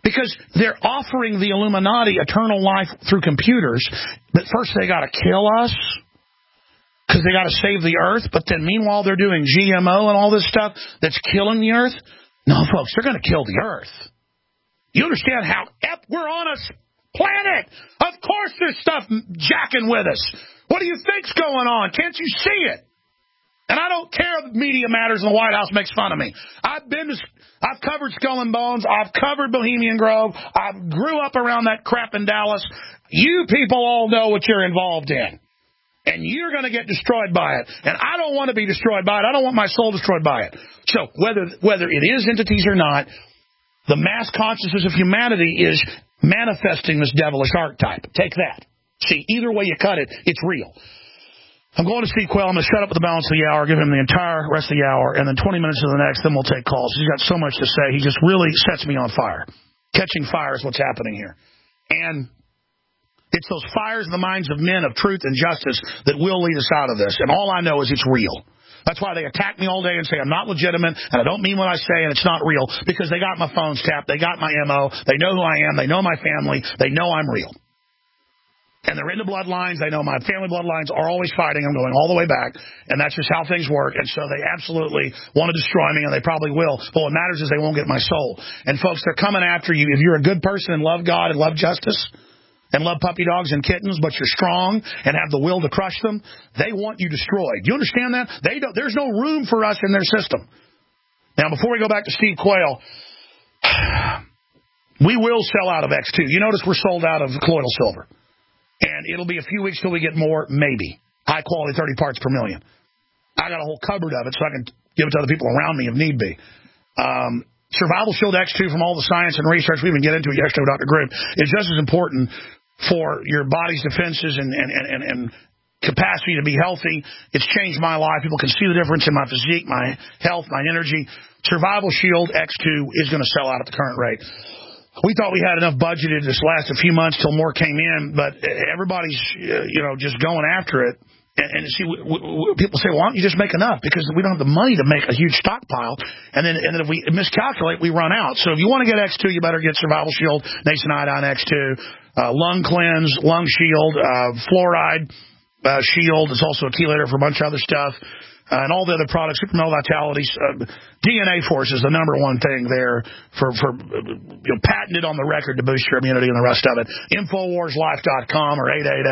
Because they're offering the Illuminati eternal life through computers, but first they got to kill us because they got to save the earth, but then meanwhile they're doing GMO and all this stuff that's killing the earth? No, folks, they're going to kill the earth. You understand how we're on a planet? Of course there's stuff jacking with us. What do you think's going on? Can't you see it? And I don't care if Media Matters and the White House makes fun of me. I've covered Skull and Bones. I've covered Bohemian Grove. I grew up around that crap in Dallas. You people all know what you're involved in. And you're going to get destroyed by it. And I don't want to be destroyed by it. I don't want my soul destroyed by it. So whether it is entities or not, the mass consciousness of humanity is manifesting this devilish archetype. Take that. See, either way you cut it, it's real. I'm going to Steve Quayle. I'm going to shut up with the balance of the hour, give him the entire rest of the hour, and then 20 minutes of the next, then we'll take calls. He's got so much to say. He just really sets me on fire. Catching fire is what's happening here. And it's those fires in the minds of men of truth and justice that will lead us out of this. And all I know is it's real. That's why they attack me all day and say I'm not legitimate and I don't mean what I say and it's not real, because they got my phones tapped. They got my MO. They know who I am. They know my family. They know I'm real. And they're in the bloodlines. They know my family bloodlines are always fighting. I'm going all the way back. And that's just how things work. And so they absolutely want to destroy me, and they probably will. But what matters is they won't get my soul. And, folks, they're coming after you. If you're a good person and love God and love justice and love puppy dogs and kittens, but you're strong and have the will to crush them, they want you destroyed. Do you understand that? There's no room for us in their system. Now, before we go back to Steve Quayle, we will sell out of X2. You notice we're sold out of colloidal silver. And it'll be a few weeks till we get more, maybe. High quality, 30 parts per million. I got a whole cupboard of it so I can give it to other people around me if need be. Survival Shield X2, from all the science and research we even get into at Yesterday with Dr. Group, is just as important for your body's defenses and capacity to be healthy. It's changed my life. People can see the difference in my physique, my health, my energy. Survival Shield X2 is going to sell out at the current rate. We thought we had enough budgeted this last a few months till more came in, but everybody's, just going after it. And see, people say, well, why don't you just make enough? Because we don't have the money to make a huge stockpile. And then if we miscalculate, we run out. So if you want to get X2, you better get Survival Shield, Nascent Iodine X2, Lung Cleanse, Lung Shield, Fluoride Shield. It's also a chelator for a bunch of other stuff. And all the other products, Super Male Vitality, DNA Force is the number one thing there for patented on the record to boost your immunity and the rest of it. InfoWarsLife.com or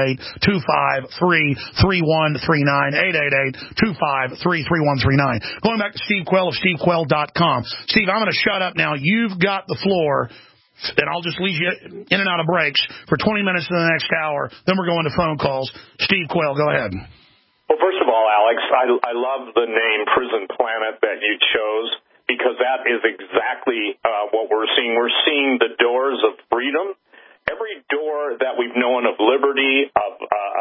888-253-3139, 888-253-3139. Going back to Steve Quayle of SteveQuayle.com. Steve, I'm going to shut up now. You've got the floor, and I'll just leave you in and out of breaks for 20 minutes in the next hour. Then we're going to phone calls. Steve Quayle, go ahead. Well, first of all, Alex, I love the name Prison Planet that you chose, because that is exactly what we're seeing. We're seeing the doors of freedom. Every door that we've known of liberty, of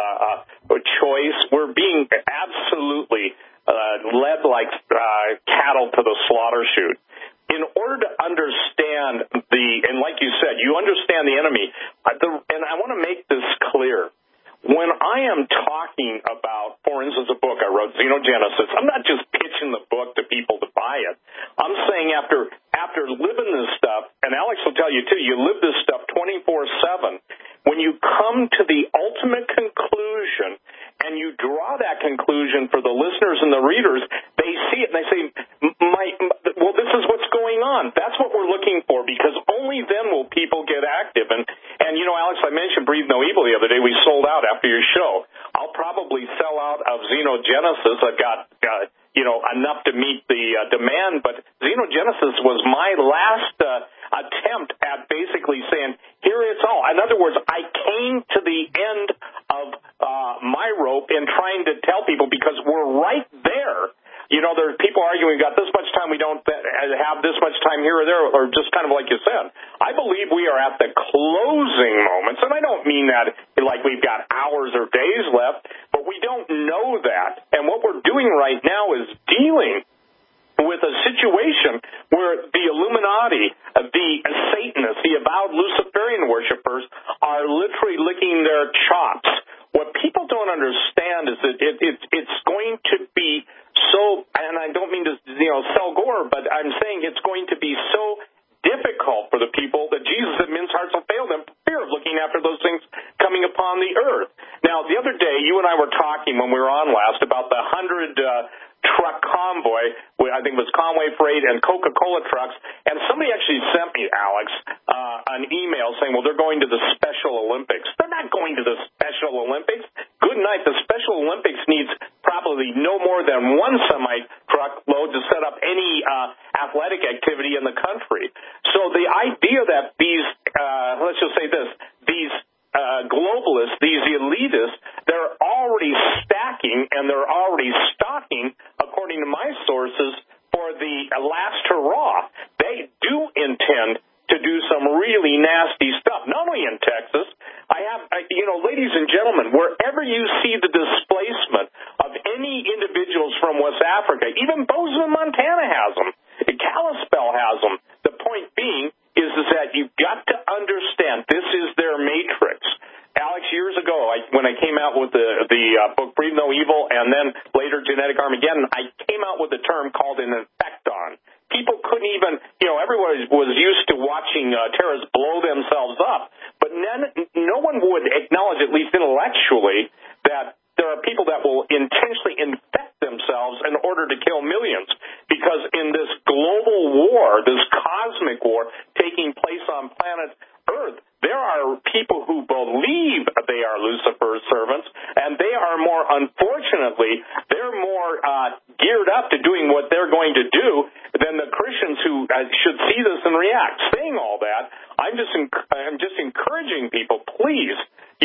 choice, we're being absolutely led like cattle to the slaughter chute. In order to understand and like you said, you understand the enemy, and I want to make this clear. When I am talking about, for instance, a book I wrote, Xenogenesis, I'm not just pitching the book to people to buy it. I'm saying after living this stuff, and Alex will tell you too, you live this stuff 24/7. When you come to the ultimate conclusion and you draw that conclusion for the listeners and the readers, they see it and they say, well, this is what's going on. That's what we're looking for, because only then will people get active. And Alex, I mentioned Breathe No Evil the other day. We sold out after your show. I'll probably sell out of Xenogenesis. I've got, enough to meet the demand, but Xenogenesis was my last attempt at basically saying, here it's all. In other words, I came to the end of my rope in trying to tell people, because we're right there. There are people arguing, we got this much time, we don't have this much time here or there, or just kind of like you said. I believe we are at the closing moments, and I don't mean that like we've got hours or days left, but we don't know that. And what we're doing right now is dealing with a situation where the Illuminati, the Satanists, the avowed Luciferian worshipers are literally licking their chops. What people don't understand is that it's going to be so, and I don't mean to sell gore, but I'm saying it's going to be so difficult for the people that Jesus looking after those things coming upon the earth. Now, the other day, you and I were talking when we were on last about the 100 truck convoy, I think it was Conway Freight and Coca-Cola trucks, and somebody actually sent me, Alex, an email saying, well, they're going to the Special Olympics. They're not going to the Special Olympics. Good night. The Special Olympics needs probably no more than one semi-truck load to set up any athletic activity in the country. So the idea that these, let's just say this, these globalists, these elitists, they're already stacking and they're already stocking, according to my sources, for the last hurrah. They do intend to do some really nasty stuff, not only in Texas. Ladies and gentlemen, wherever you see the displacement of any individuals from West Africa, even Bozeman, Montana has them. Kalispell has them. The point being is that you've got to understand this is their matrix. Alex, years ago, when I came out with the book Breathe No Evil and then later Genetic Armageddon, I came out with a term called an infecton. People couldn't even, everyone was used to watching terrorists blow themselves up, but no one would acknowledge, at least intellectually, that there are people that will intentionally infect themselves in order to kill millions. Because in this global war, this cosmic war taking place on planet Earth, there are people who believe they are Lucifer's servants, and they are more, unfortunately, they're more geared up to doing what they're going to do than the Christians who should see this and react. Saying all that, I'm just encouraging people, please,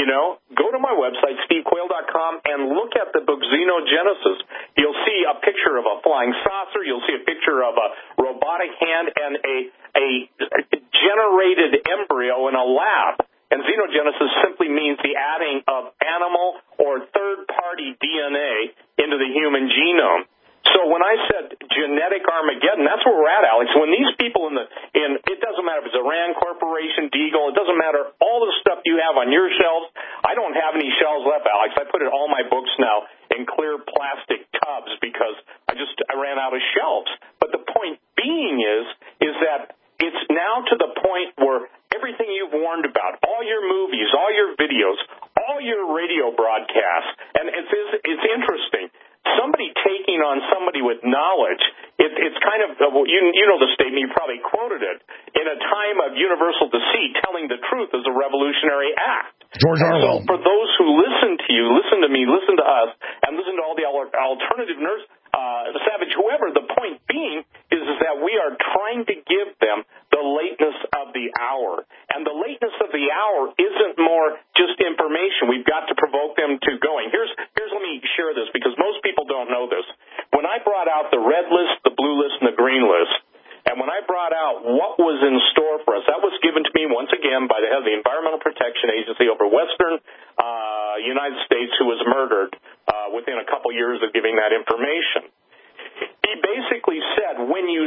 go to my website, stevequayle.com, and look at the book Xenogenesis. You'll see a picture of a flying saucer. You'll see a picture of a robotic hand and a generated embryo in a lab. And xenogenesis simply means the adding of animal or third-party DNA into the human genome. So when I said genetic Armageddon, that's where we're at, Alex. When these people it doesn't matter if it's Iran Corporation, Deagle, it doesn't matter all the stuff you have on your shelves. I don't have any shelves left, Alex. I put all my books now in clear plastic tubs because I ran out of shelves. But the point being is that it's now to the point where everything you've warned about, all your movies, all your videos, all your radio broadcasts, and it's interesting. Somebody taking on somebody with knowledge, it's kind of, you know the statement, you probably quoted it, in a time of universal deceit, telling the truth is a revolutionary act. George Orwell. So for those who listen to you, listen to me, listen to us, and listen to all the alternative nerds, Savage, whoever, the point being is that we are trying to give them the lateness of the hour. And the lateness of the hour isn't more just information. We've got to provoke them to going. Here's let me share this because most people don't know this. When I brought out the red list, the blue list, and the green list, and when I brought out what was in store for us, that was given to me once again by the head of the Environmental Protection Agency over Western United States, who was murdered within a couple years of giving that information. He basically said, when you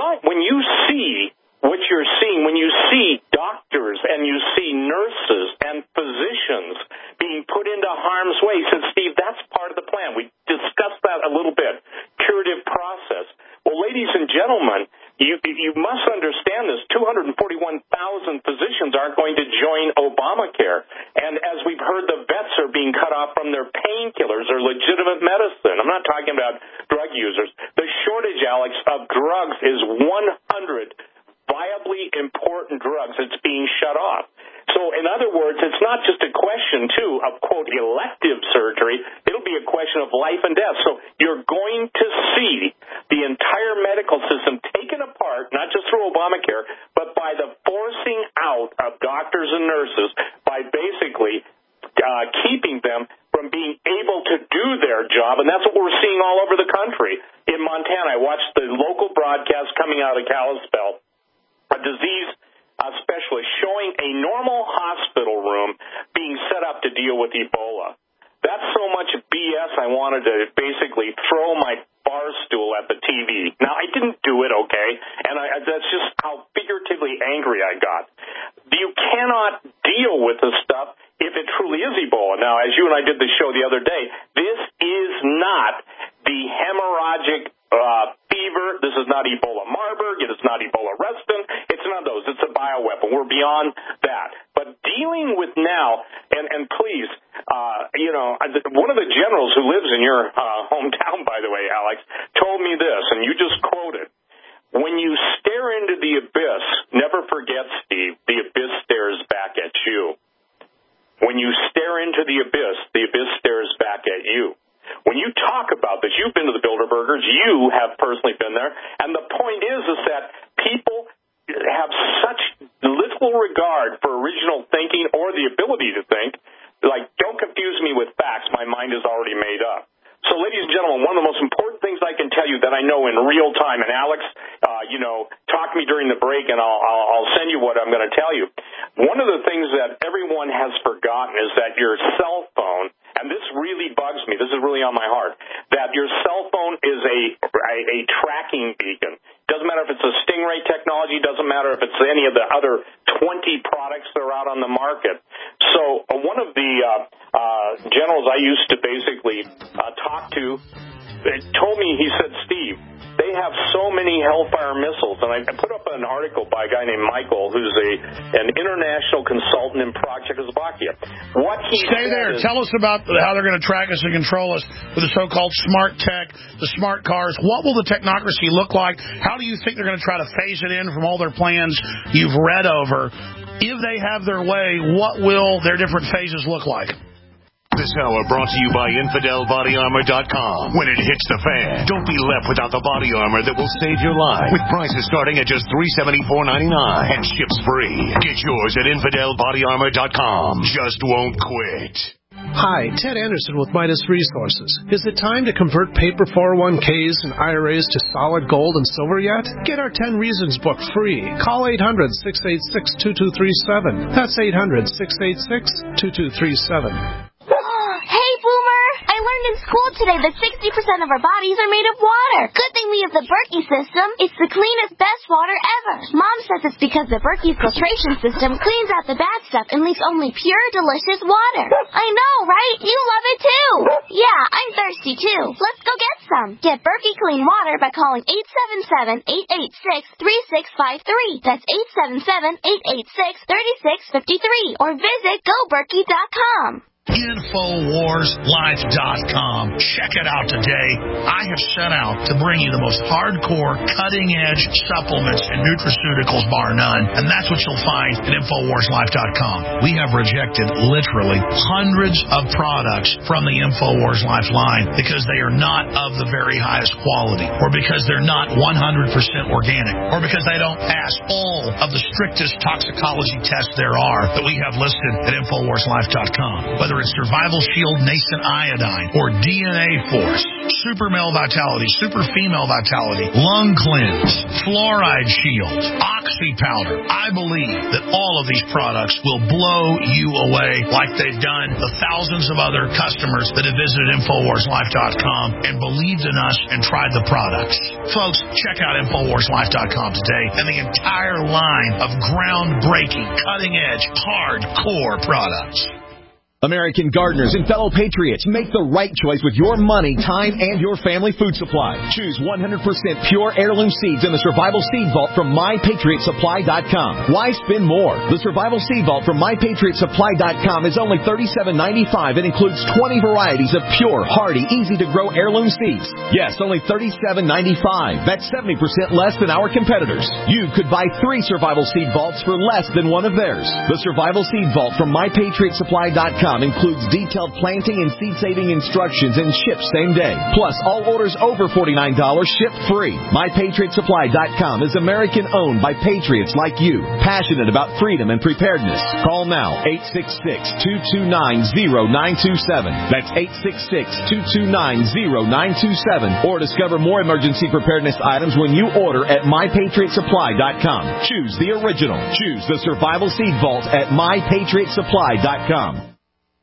see what you're seeing, when you see doctors and you see nurses and physicians being put into harm's way, he said, Steve, that's part of the plan. We discussed that a little bit, curative process. Well, ladies and gentlemen, you must understand this. 241,000 physicians aren't going to join Obamacare. And as we've heard, the vets are being cut off from their painkillers or legitimate medicine. I'm not talking about drug users. The shortage, Alex, of drugs is 100 viably important drugs that's being shut off. So, in other words, it's not just a question, too, of, quote, elective surgery. It'll be a question of life and death. So you're going to see the entire medical system taken apart, not just through Obamacare, but by the forcing out of doctors and nurses by basically keeping them from being able to do their job. And that's what we're seeing all over the country. In Montana, I watched the local broadcast coming out of Kalispell, a disease specialist showing a normal hospital room being set up to deal with Ebola. That's so much BS I wanted to basically throw my bar stool at the TV. Now, I didn't do it, okay, and that's just how figuratively angry I got. You cannot deal with this stuff if it truly is Ebola. Now, as you and I did the show the other day, this is not the hemorrhagic fever. This is not Ebola Marburg. It is not Ebola Reston. It's none of those. It's a bioweapon. We're beyond that. But dealing with now, and please, one of the generals who lives in your hometown, by the way, Alex, told me this, and you just quoted, when you stare into the abyss, never forget, Steve, the abyss stares back at you. When you stare into the abyss stares back at you. When you talk about this, you've been to the Bilderbergers, you have personally been there, and the point is that people have such little regard for original thinking or the ability to think, like, don't confuse me with facts, my mind is already made up. So, ladies and gentlemen, one of the most important things I can tell you that I know in real time, and Alex, talk to me during the break, and I'll send you what I'm going to tell you. One of the things that everyone has forgotten is that your cell phone, and this really bugs me, this is really on my heart, that your cell phone is a tracking beacon. Doesn't matter if it's a Stingray technology, doesn't matter if it's any of the other 20 products that are out on the market. So one of the generals I used to basically talk to told me, he said, Steve, they have so many Hellfire missiles, and I put up an article by a guy named Michael, who's an international consultant in Prague, Czechoslovakia. What he Stay there. Tell us about how they're going to track us and control us with the so-called smart tech, the smart cars. What will the technocracy look like? How do you think they're going to try to phase it in from all their plans you've read over? If they have their way, what will their different phases look like? This hour brought to you by InfidelBodyArmor.com. When it hits the fan, don't be left without the body armor that will save your life. With prices starting at just $374.99 and ships free. Get yours at InfidelBodyArmor.com. Just won't quit. Hi, Ted Anderson with Midas Resources. Is it time to convert paper 401ks and IRAs to solid gold and silver yet? Get our 10 Reasons book free. Call 800-686-2237. That's 800-686-2237. Hey, Boomer! I learned in school today that 60% of our bodies are made of water. Good thing we have the Berkey system. It's the cleanest, best water ever. Mom says it's because the Berkey filtration system cleans out the bad stuff and leaves only pure, delicious water. I know, right? You love it too. Yeah, I'm thirsty too. Let's go get some. Get Berkey clean water by calling 877-886-3653. That's 877-886-3653. Or visit GoBerkey.com. InfoWarsLife.com. Check it out today. I have set out to bring you the most hardcore, cutting-edge supplements and nutraceuticals, bar none, and that's what you'll find at InfoWarsLife.com. We have rejected literally hundreds of products from the InfoWars Life line because they are not of the very highest quality, or because they're not 100% organic, or because they don't pass all of the strictest toxicology tests there are that we have listed at InfoWarsLife.com. Whether it's Survival Shield Nascent Iodine or DNA Force, Super Male Vitality, Super Female Vitality, Lung Cleanse, Fluoride Shield, Oxy Powder, I believe that all of these products will blow you away like they've done the thousands of other customers that have visited InfoWarsLife.com and believed in us and tried the products. Folks, check out InfoWarsLife.com today and the entire line of groundbreaking, cutting-edge, hardcore products. American gardeners and fellow patriots, make the right choice with your money, time, and your family food supply. Choose 100% pure heirloom seeds in the Survival Seed Vault from MyPatriotSupply.com. Why spend more? The Survival Seed Vault from MyPatriotSupply.com is only $37.95 and includes 20 varieties of pure, hardy, easy-to-grow heirloom seeds. Yes, only $37.95. That's 70% less than our competitors. You could buy 3 Survival Seed Vaults for less than one of theirs. The Survival Seed Vault from MyPatriotSupply.com includes detailed planting and seed-saving instructions and ships same day. Plus, all orders over $49 ship free. MyPatriotSupply.com is American-owned by patriots like you, passionate about freedom and preparedness. Call now, 866-229-0927. That's 866-229-0927. Or discover more emergency preparedness items when you order at MyPatriotSupply.com. Choose the original. Choose the Survival Seed Vault at MyPatriotSupply.com.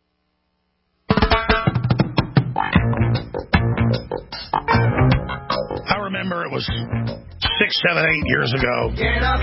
I remember it was 6, 7, 8 years ago,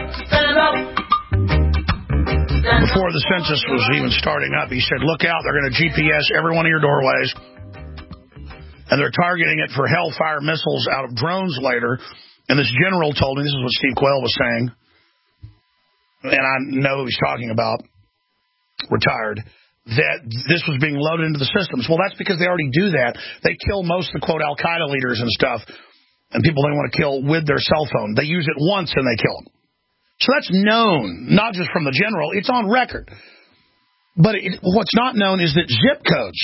before the census was even starting up. He said, look out, they're going to GPS every one of your doorways, and they're targeting it for Hellfire missiles out of drones later. And this general told me, this is what Steve Quayle was saying, and I know who he's talking about, retired, that this was being loaded into the systems. Well, that's because they already do that. They kill most of the, quote, Al-Qaeda leaders and stuff, and people they want to kill with their cell phone. They use it once and they kill them. So that's known, not just from the general. It's on record. But what's not known is that zip codes,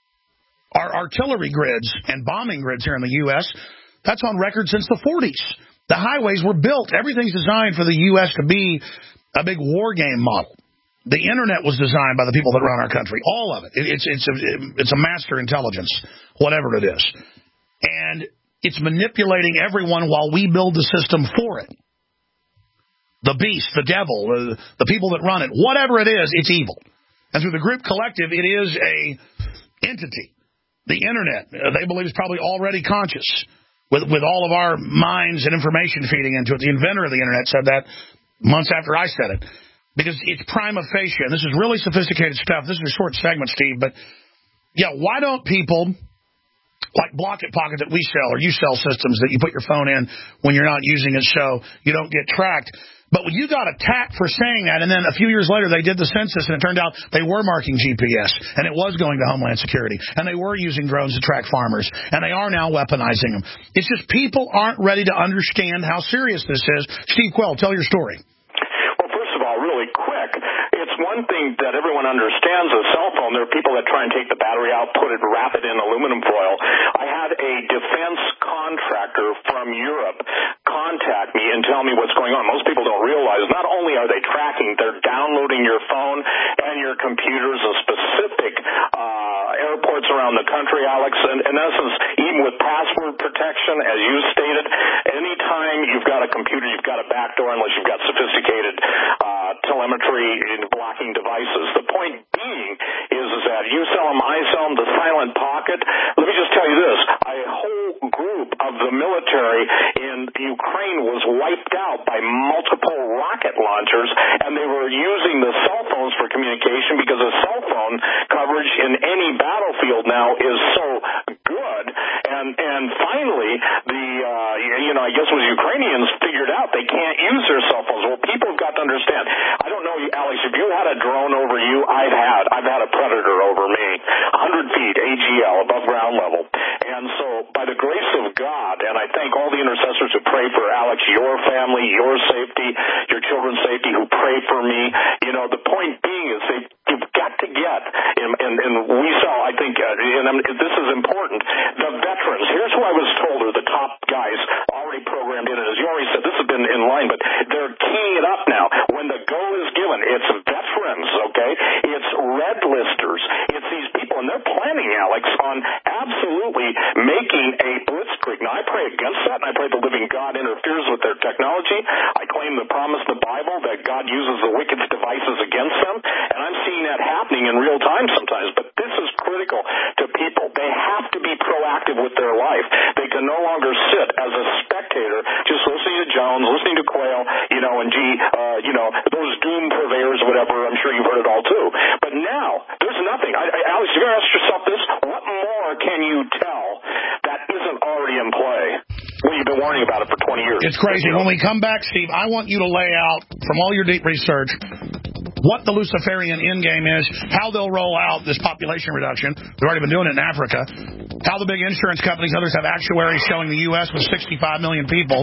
our artillery grids and bombing grids here in the U.S., that's on record since the 40s. The highways were built. Everything's designed for the U.S. to be a big war game model. The Internet was designed by the people that run our country. All of it. It's a master intelligence, whatever it is. And it's manipulating everyone while we build the system for it. The beast, the devil, the people that run it, whatever it is, it's evil. And through the group collective, it is a entity. The Internet, they believe, is probably already conscious with all of our minds and information feeding into it. The inventor of the Internet said that months after I said it. Because it's prima facie, and this is really sophisticated stuff. This is a short segment, Steve, but, yeah, why don't people like Blocket Pocket that we sell, or you sell systems that you put your phone in when you're not using it so you don't get tracked. But when you got attacked for saying that, and then a few years later they did the census, and it turned out they were marking GPS, and it was going to Homeland Security, and they were using drones to track farmers, and they are now weaponizing them. It's just people aren't ready to understand how serious this is. Steve Quayle, tell your story. Well, first of all, really quick, it's one thing that everyone understands a cell phone. There are people that try and take the battery out, wrap it in aluminum foil. I had a defense contractor from Europe contact me and tell me what's going on. Most people don't realize not only are they tracking, they're downloading your phone and your computers in specific airports around the country, Alex. And in essence, even with password protection, as you stated, anytime you've got a computer, you've got a backdoor unless you've got sophisticated telemetry and blocking devices. The point being is that you sell them, I sell them, the silent pocket. Let me just tell you this. A whole group of the military in Ukraine was wiped out by multiple rocket launchers, and they were using the cell phones for communication because the cell phone coverage in any battlefield now is so good. And finally, I guess when Ukrainians figured out they can't use their cell phones. Well, people have got to understand. I don't know, Alex, if you had a drone over you, I've had a Predator over me, 100 feet AGL, above ground level. And so, by the grace of God, and I thank all the intercessors who pray for Alex, your family, your safety, your children's safety, who pray for me. The point being is you've got to get, and we saw, I think, this is important, the veterans. Here's who I was told are the top guys already programmed in, and as you already said, this has been in line, but they're keying it up now. When the go is given, it's veterans, okay? It's red listers. It's these people, and they're planning, Alex, on absolutely making a blitzkrieg. Now, I pray against that, and I pray the living God interferes with their technology. I claim the promise in the Bible that God uses the wicked's devices against them, and I'm seeing that happening in real time sometimes, but this is critical to people. They have to be proactive with their life. They can no longer sit as a spectator just listening to Jones, listening to Quayle, those doom purveyors, whatever. I'm sure you've heard it all too. But now, there's nothing. Alex, you've got to ask yourself this. What more can you tell that isn't already in play? Well, you've been warning about it for 20 years. It's crazy. When we come back, Steve, I want you to lay out, from all your deep research, what the Luciferian endgame is, how they'll roll out this population reduction. They've already been doing it in Africa. How the big insurance companies, others have actuaries showing the U.S. with 65 million people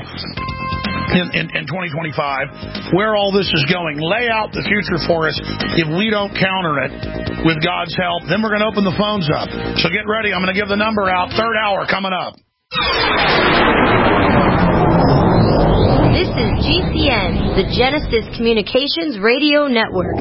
in 2025, where all this is going. Lay out the future for us. If we don't counter it with God's help, then we're going to open the phones up. So get ready. I'm going to give the number out. Third hour coming up. This is GCN, the Genesis Communications Radio Network.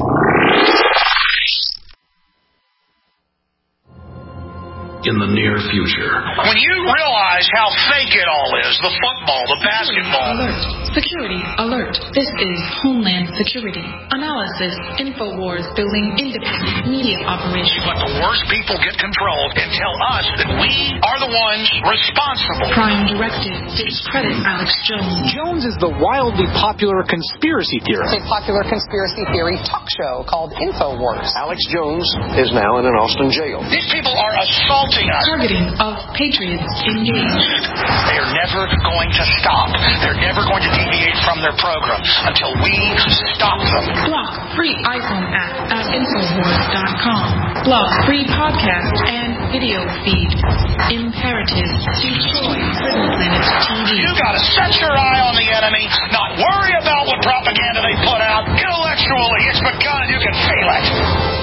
In the near future. When you realize how fake it all is, the football, the basketball. Security alert. This is Homeland Security. Analysis. InfoWars building independent media operation. Let the worst people get control and tell us that we are the ones responsible. Prime Directive. Discredit Alex Jones. Jones is the wildly popular conspiracy theorist. It's a popular conspiracy theory talk show called InfoWars. Alex Jones is now in an Austin jail. These people are assaulting us. Targeting of patriots engaged. They are never going to stop. They're never going to deviate from their program until we stop them. Block free iPhone app at Infowars.com. Block free podcast and video feed. Imperative. Destroy Prison Planet TV. You gotta set your eye on the enemy, not worry about what propaganda they put out. Intellectually, it's begun and you can feel it.